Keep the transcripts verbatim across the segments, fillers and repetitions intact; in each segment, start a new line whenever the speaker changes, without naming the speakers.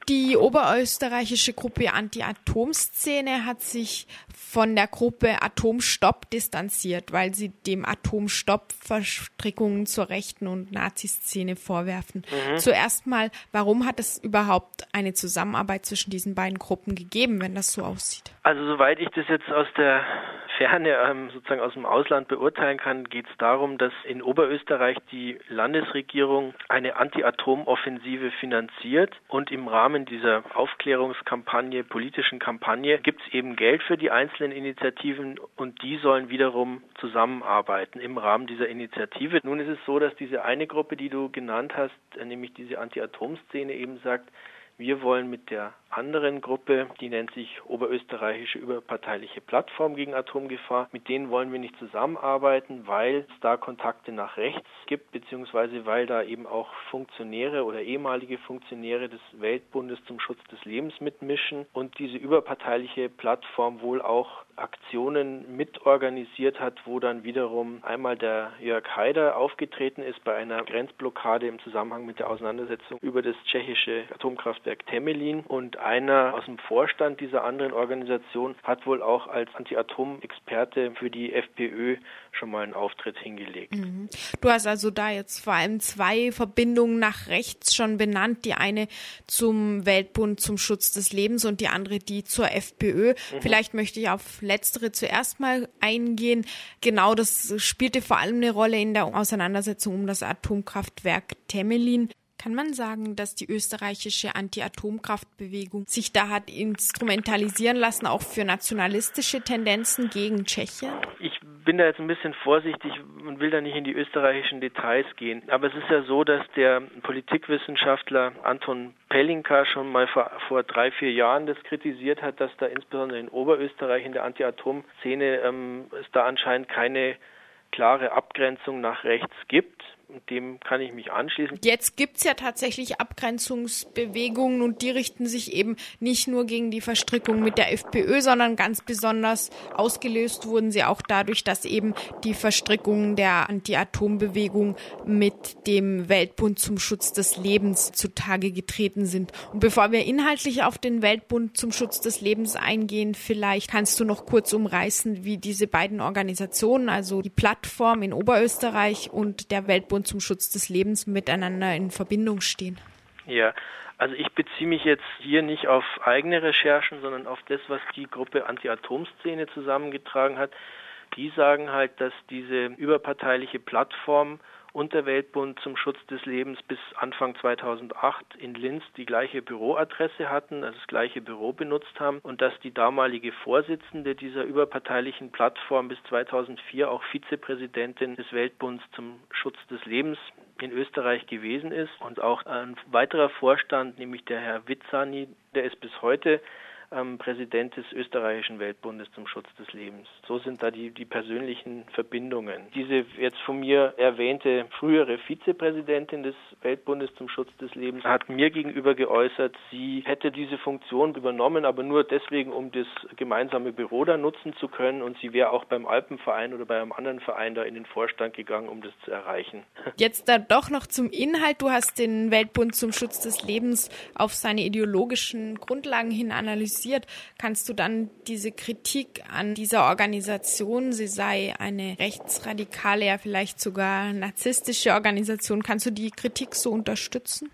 Die oberösterreichische Gruppe Anti-Atom-Szene hat sich von der Gruppe Atomstopp distanziert, weil sie dem Atomstopp Verstrickungen zur rechten und Nazi-Szene vorwerfen. Mhm. Zuerst mal, warum hat es überhaupt eine Zusammenarbeit zwischen diesen beiden Gruppen gegeben, wenn das so aussieht?
Also soweit ich das jetzt aus der Ferne, ähm, sozusagen aus dem Ausland beurteilen kann, geht es darum, dass in Oberösterreich die Landesregierung eine Anti-Atom-Offensive finanziert und im Rahmen dieser Aufklärungskampagne, politischen Kampagne, gibt es eben Geld für die einzelnen Initiativen und die sollen wiederum zusammenarbeiten im Rahmen dieser Initiative. Nun ist es so, dass diese eine Gruppe, die du genannt hast, nämlich diese Anti-Atom-Szene eben sagt, wir wollen mit der anderen Gruppe, die nennt sich Oberösterreichische Überparteiliche Plattform gegen Atomgefahr, mit denen wollen wir nicht zusammenarbeiten, weil es da Kontakte nach rechts gibt, beziehungsweise weil da eben auch Funktionäre oder ehemalige Funktionäre des Weltbundes zum Schutz des Lebens mitmischen und diese überparteiliche Plattform wohl auch Aktionen mitorganisiert hat, wo dann wiederum einmal der Jörg Haider aufgetreten ist bei einer Grenzblockade im Zusammenhang mit der Auseinandersetzung über das tschechische Atomkraftwerk Temelin und einer aus dem Vorstand dieser anderen Organisation hat wohl auch als Anti-Atom-Experte für die FPÖ schon mal einen Auftritt hingelegt.
Mhm. Du hast also da jetzt vor allem zwei Verbindungen nach rechts schon benannt, die eine zum Weltbund zum Schutz des Lebens und die andere die zur FPÖ. Mhm. Vielleicht möchte ich auf letztere zuerst mal eingehen. Genau, das spielte vor allem eine Rolle in der Auseinandersetzung um das Atomkraftwerk Temelin. Kann man sagen, dass die österreichische Anti-Atomkraftbewegung sich da hat instrumentalisieren lassen, auch für nationalistische Tendenzen gegen Tschechien?
Ich bin da jetzt ein bisschen vorsichtig und will da nicht in die österreichischen Details gehen. Aber es ist ja so, dass der Politikwissenschaftler Anton Pelinka schon mal vor, vor drei, vier Jahren das kritisiert hat, dass da insbesondere in Oberösterreich in der Anti-Atom-Szene ähm, es da anscheinend keine klare Abgrenzung nach rechts gibt. Und dem kann ich mich anschließen.
Jetzt gibt's ja tatsächlich Abgrenzungsbewegungen und die richten sich eben nicht nur gegen die Verstrickung mit der FPÖ, sondern ganz besonders ausgelöst wurden sie auch dadurch, dass eben die Verstrickungen der Anti-Atom-Bewegung mit dem Weltbund zum Schutz des Lebens zutage getreten sind. Und bevor wir inhaltlich auf den Weltbund zum Schutz des Lebens eingehen, vielleicht kannst du noch kurz umreißen, wie diese beiden Organisationen, also die Plattform in Oberösterreich und der Weltbund zum Schutz des Lebens miteinander in Verbindung stehen.
Ja, also ich beziehe mich jetzt hier nicht auf eigene Recherchen, sondern auf das, was die Gruppe Anti-Atom-Szene zusammengetragen hat. Die sagen halt, dass diese überparteiliche Plattform und der Weltbund zum Schutz des Lebens bis Anfang zweitausendacht in Linz die gleiche Büroadresse hatten, also das gleiche Büro benutzt haben und dass die damalige Vorsitzende dieser überparteilichen Plattform bis zweitausendvier auch Vizepräsidentin des Weltbunds zum Schutz des Lebens in Österreich gewesen ist und auch ein weiterer Vorstand, nämlich der Herr Witzani, der ist bis heute Ähm, Präsident des österreichischen Weltbundes zum Schutz des Lebens. So sind da die, die persönlichen Verbindungen. Diese jetzt von mir erwähnte frühere Vizepräsidentin des Weltbundes zum Schutz des Lebens hat mir gegenüber geäußert, sie hätte diese Funktion übernommen, aber nur deswegen, um das gemeinsame Büro da nutzen zu können und sie wäre auch beim Alpenverein oder bei einem anderen Verein da in den Vorstand gegangen, um das zu erreichen.
Jetzt da doch noch zum Inhalt. Du hast den Weltbund zum Schutz des Lebens auf seine ideologischen Grundlagen hin analysiert. Kannst du dann diese Kritik an dieser Organisation, sie sei eine rechtsradikale, ja vielleicht sogar narzisstische Organisation, kannst du die Kritik so unterstützen?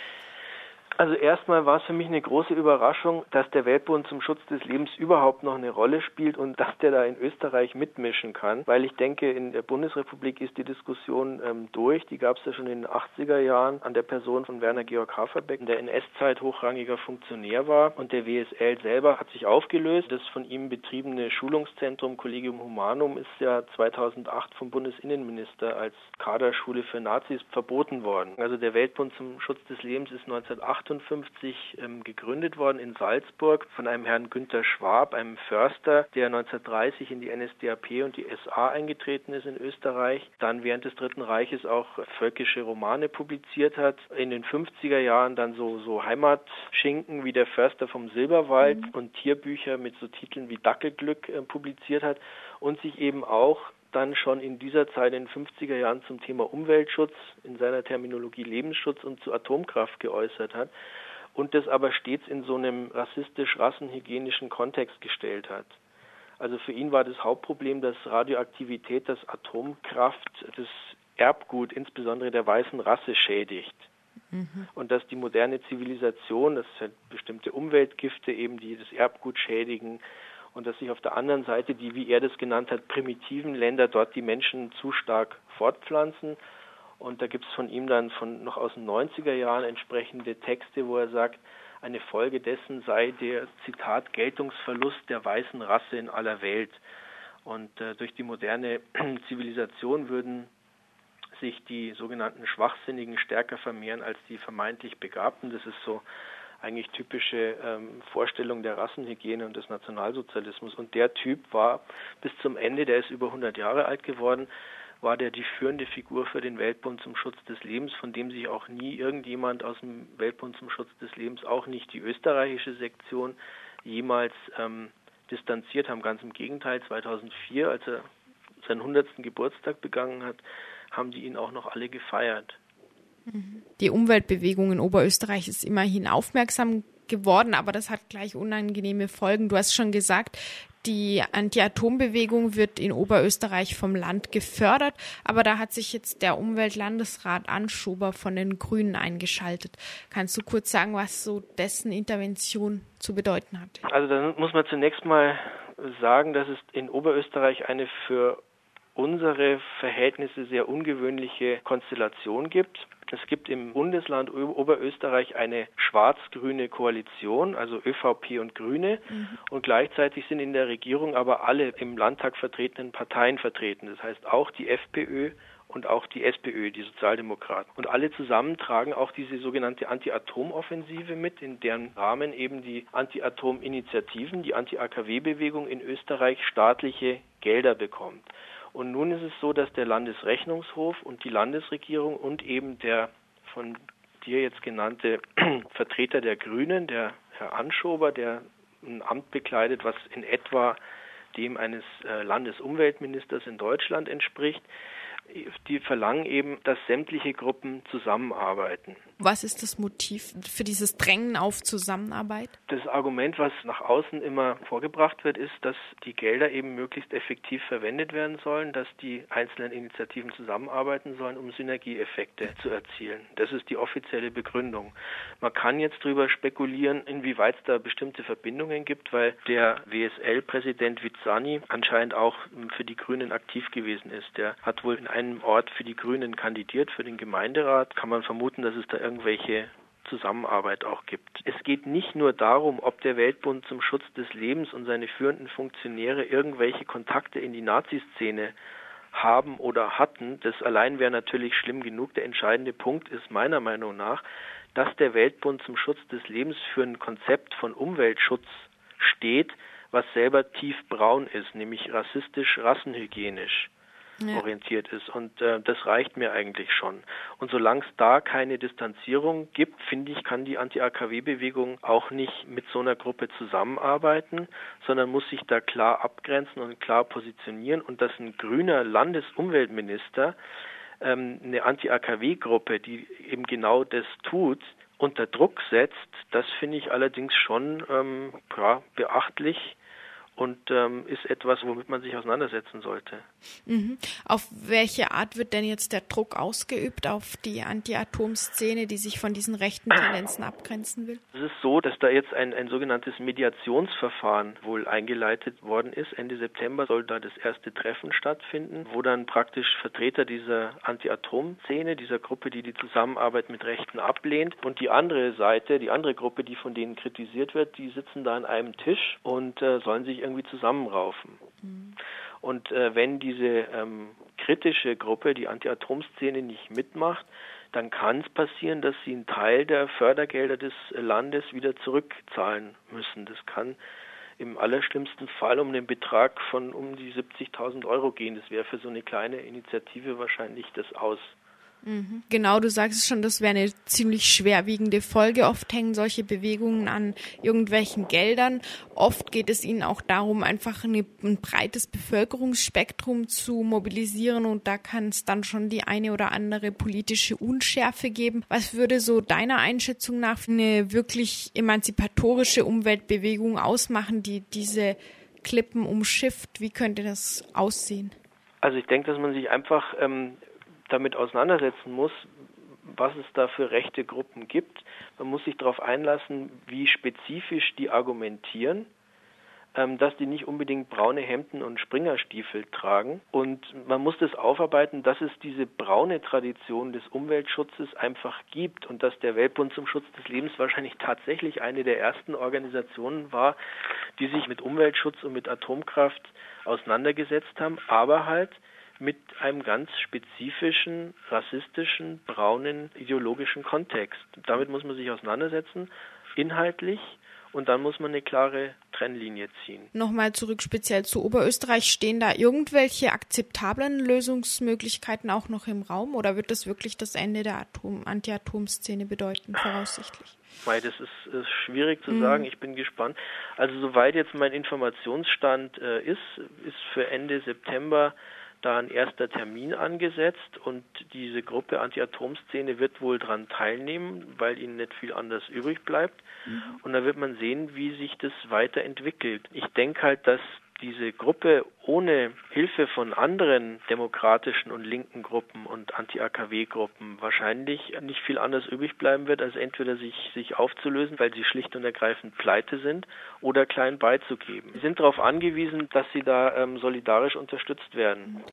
Also erstmal war es für mich eine große Überraschung, dass der Weltbund zum Schutz des Lebens überhaupt noch eine Rolle spielt und dass der da in Österreich mitmischen kann, weil ich denke, in der Bundesrepublik ist die Diskussion ähm, durch. Die gab es ja schon in den achtziger Jahren an der Person von Werner Georg Haferbeck, der in N S-Zeit hochrangiger Funktionär war und der W S L selber hat sich aufgelöst. Das von ihm betriebene Schulungszentrum Collegium Humanum ist ja zweitausendacht vom Bundesinnenminister als Kaderschule für Nazis verboten worden. Also der Weltbund zum Schutz des Lebens ist neunzehnhundertachtundfünfzig ähm, gegründet worden in Salzburg von einem Herrn Günter Schwab, einem Förster, der neunzehnhundertdreißig in die N S D A P und die S A eingetreten ist in Österreich, dann während des Dritten Reiches auch völkische Romane publiziert hat, in den fünfziger Jahren dann so, so Heimatschinken wie der Förster vom Silberwald mhm. und Tierbücher mit so Titeln wie Dackelglück äh, publiziert hat und sich eben auch dann schon in dieser Zeit in den fünfziger Jahren zum Thema Umweltschutz, in seiner Terminologie Lebensschutz und zu Atomkraft geäußert hat. und das aber stets in so einem rassistisch-rassenhygienischen Kontext gestellt hat. Also für ihn war das Hauptproblem, dass Radioaktivität, dass Atomkraft das Erbgut insbesondere der weißen Rasse schädigt. Mhm. Und dass die moderne Zivilisation, das sind bestimmte Umweltgifte eben, die das Erbgut schädigen, und dass sich auf der anderen Seite die, wie er das genannt hat, primitiven Länder dort die Menschen zu stark fortpflanzen. Und da gibt es von ihm dann von noch aus den neunziger Jahren entsprechende Texte, wo er sagt, eine Folge dessen sei der, Zitat, Geltungsverlust der weißen Rasse in aller Welt. Und äh, durch die moderne Zivilisation würden sich die sogenannten Schwachsinnigen stärker vermehren als die vermeintlich Begabten. Das ist so eigentlich typische ähm, Vorstellung der Rassenhygiene und des Nationalsozialismus. Und der Typ war bis zum Ende, der ist über hundert Jahre alt geworden, war der die führende Figur für den Weltbund zum Schutz des Lebens, von dem sich auch nie irgendjemand aus dem Weltbund zum Schutz des Lebens, auch nicht die österreichische Sektion, jemals ähm, distanziert haben. Ganz im Gegenteil, zweitausendvier, als er seinen hundertsten Geburtstag begangen hat, haben die ihn auch noch alle gefeiert.
Die Umweltbewegung in Oberösterreich ist immerhin aufmerksam geworden, aber das hat gleich unangenehme Folgen. Du hast schon gesagt, die Anti-Atom-Bewegung wird in Oberösterreich vom Land gefördert, aber da hat sich jetzt der Umweltlandesrat Anschober von den Grünen eingeschaltet. Kannst du kurz sagen, was so dessen Intervention zu bedeuten hat?
Also da muss man zunächst mal sagen, dass es in Oberösterreich eine für unsere Verhältnisse sehr ungewöhnliche Konstellation gibt. Es gibt im Bundesland Oberösterreich eine schwarz-grüne Koalition, also ÖVP und Grüne, mhm. und gleichzeitig sind in der Regierung aber alle im Landtag vertretenen Parteien vertreten. Das heißt auch die FPÖ und auch die SPÖ, die Sozialdemokraten. Und alle zusammen tragen auch diese sogenannte Anti-Atom-Offensive mit, in deren Rahmen eben die Anti-Atom-Initiativen, die Anti-A K W-Bewegung in Österreich staatliche Gelder bekommt. Und nun ist es so, dass der Landesrechnungshof und die Landesregierung und eben der von dir jetzt genannte Vertreter der Grünen, der Herr Anschober, der ein Amt bekleidet, was in etwa dem eines Landesumweltministers in Deutschland entspricht, die verlangen eben, dass sämtliche Gruppen zusammenarbeiten.
Was ist das Motiv für dieses Drängen auf Zusammenarbeit?
Das Argument, was nach außen immer vorgebracht wird, ist, dass die Gelder eben möglichst effektiv verwendet werden sollen, dass die einzelnen Initiativen zusammenarbeiten sollen, um Synergieeffekte zu erzielen. Das ist die offizielle Begründung. Man kann jetzt darüber spekulieren, inwieweit es da bestimmte Verbindungen gibt, weil der W S L-Präsident Vizani anscheinend auch für die Grünen aktiv gewesen ist. Der hat wohl in einem Ort für die Grünen kandidiert, für den Gemeinderat. Kann man vermuten, dass es da irgendwelche Zusammenarbeit auch gibt. Es geht nicht nur darum, ob der Weltbund zum Schutz des Lebens und seine führenden Funktionäre irgendwelche Kontakte in die Nazi-Szene haben oder hatten. Das allein wäre natürlich schlimm genug. Der entscheidende Punkt ist meiner Meinung nach, dass der Weltbund zum Schutz des Lebens für ein Konzept von Umweltschutz steht, was selber tiefbraun ist, nämlich rassistisch-rassenhygienisch. Ja. orientiert ist. Und äh, das reicht mir eigentlich schon. Und solange es da keine Distanzierung gibt, finde ich, kann die Anti-A K W-Bewegung auch nicht mit so einer Gruppe zusammenarbeiten, sondern muss sich da klar abgrenzen und klar positionieren. Und dass ein grüner Landesumweltminister ähm, eine Anti-A K W-Gruppe, die eben genau das tut, unter Druck setzt, das finde ich allerdings schon ähm, ja, beachtlich. Und ähm, ist etwas, womit man sich auseinandersetzen sollte.
Mhm. Auf welche Art wird denn jetzt der Druck ausgeübt auf die Anti-Atom-Szene, die sich von diesen rechten Tendenzen abgrenzen will?
Es ist so, dass da jetzt ein, ein sogenanntes Mediationsverfahren wohl eingeleitet worden ist. Ende September soll da das erste Treffen stattfinden, wo dann praktisch Vertreter dieser Anti-Atom-Szene, dieser Gruppe, die die Zusammenarbeit mit Rechten ablehnt, und die andere Seite, die andere Gruppe, die von denen kritisiert wird, die sitzen da an einem Tisch und äh, sollen sich irgendwie zusammenraufen. Mhm. Und äh, wenn diese ähm, kritische Gruppe, die Anti-Atom-Szene, nicht mitmacht, dann kann es passieren, dass sie einen Teil der Fördergelder des Landes wieder zurückzahlen müssen. Das kann im allerschlimmsten Fall um den Betrag von um die siebzigtausend Euro gehen. Das wäre für so eine kleine Initiative wahrscheinlich das Aus.
Mhm. Genau, du sagst es schon, das wäre eine ziemlich schwerwiegende Folge. Oft hängen solche Bewegungen an irgendwelchen Geldern. Oft geht es ihnen auch darum, einfach eine, ein breites Bevölkerungsspektrum zu mobilisieren und da kann es dann schon die eine oder andere politische Unschärfe geben. Was würde so deiner Einschätzung nach eine wirklich emanzipatorische Umweltbewegung ausmachen, die diese Klippen umschifft? Wie könnte das aussehen?
Also ich denke, dass man sich einfach ähm, damit auseinandersetzen muss, was es da für rechte Gruppen gibt. Man muss sich darauf einlassen, wie spezifisch die argumentieren, ähm, dass die nicht unbedingt braune Hemden und Springerstiefel tragen. Und man muss das aufarbeiten, dass es diese braune Tradition des Umweltschutzes einfach gibt und dass der Weltbund zum Schutz des Lebens wahrscheinlich tatsächlich eine der ersten Organisationen war, die sich mit Umweltschutz und mit Atomkraft auseinandergesetzt haben, aber halt mit einem ganz spezifischen, rassistischen, braunen, ideologischen Kontext. Damit muss man sich auseinandersetzen, inhaltlich, und dann muss man eine klare Trennlinie ziehen.
Nochmal zurück speziell zu Oberösterreich. Stehen da irgendwelche akzeptablen Lösungsmöglichkeiten auch noch im Raum oder wird das wirklich das Ende der Atom- Anti-Atom-Szene bedeuten, voraussichtlich?
Das ist, ist schwierig zu sagen. Ich bin gespannt. Also soweit jetzt mein Informationsstand äh, ist, ist für Ende September da ein erster Termin angesetzt und diese Gruppe Anti-Atom-Szene wird wohl daran teilnehmen, weil ihnen nicht viel anders übrig bleibt. Mhm. Und da wird man sehen, wie sich das weiterentwickelt. Ich denke halt, dass diese Gruppe ohne Hilfe von anderen demokratischen und linken Gruppen und Anti-A K W-Gruppen wahrscheinlich nicht viel anders übrig bleiben wird, als entweder sich, sich aufzulösen, weil sie schlicht und ergreifend pleite sind, oder klein beizugeben. Sie sind darauf angewiesen, dass sie da ähm, solidarisch unterstützt werden.